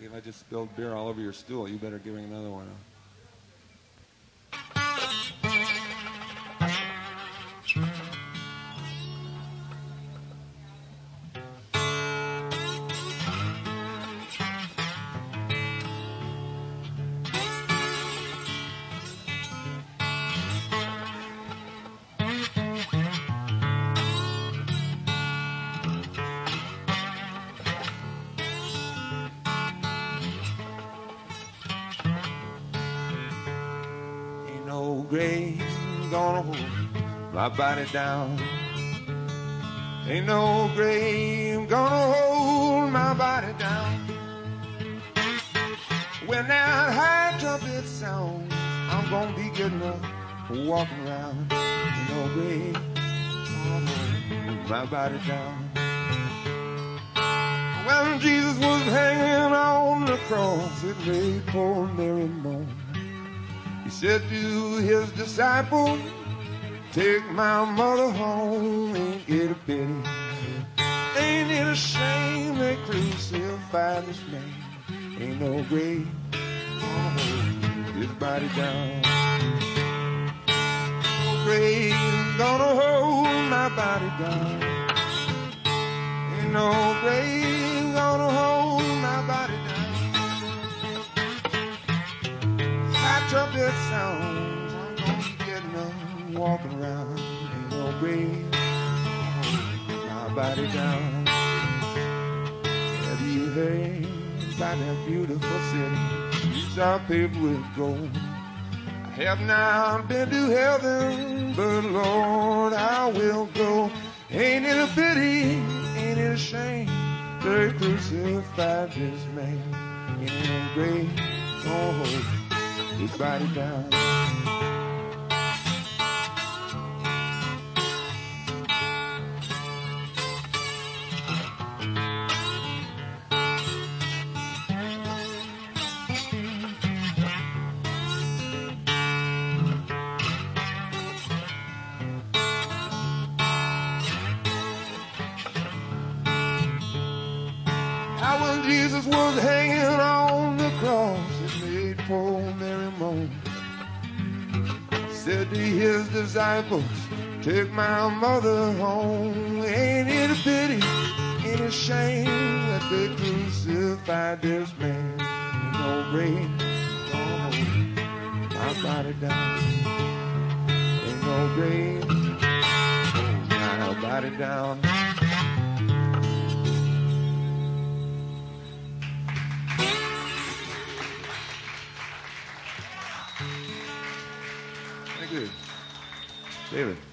If I just spilled beer all over your stool, you better give me another one. No grave gonna hold my body down. Ain't no grave gonna hold my body down. When that high trumpet sounds, I'm gonna be getting up, walking around. Ain't no grave gonna hold my body down. When Jesus was hanging on the cross, it made poor Mary moan. He said to his disciples, take my mother home. Ain't it a pity? Ain't it a shame they crucified this man? Ain't no grave gonna hold his body down. No grave gonna hold my body down. Ain't no grave gonna hold my body down. Trumpet sounds, I'm gonna be getting up, walking around. Ain't no grave gonna hold my body down. Have you heard about that beautiful city? Streets are paved with gold. I have not been to heaven, but Lord, I will go. Ain't it a pity? Ain't it a shame? They crucified this man. Ain't no grave gonna hold his body down. How when Jesus was hanging on the cross, it made poor Mary moan. Said to his disciples, take my mother home. Ain't it a pity, ain't it a shame that they crucified this man? Ain't no grave gonna hold my body down. Ain't no grave hold my body down. Thank you, David.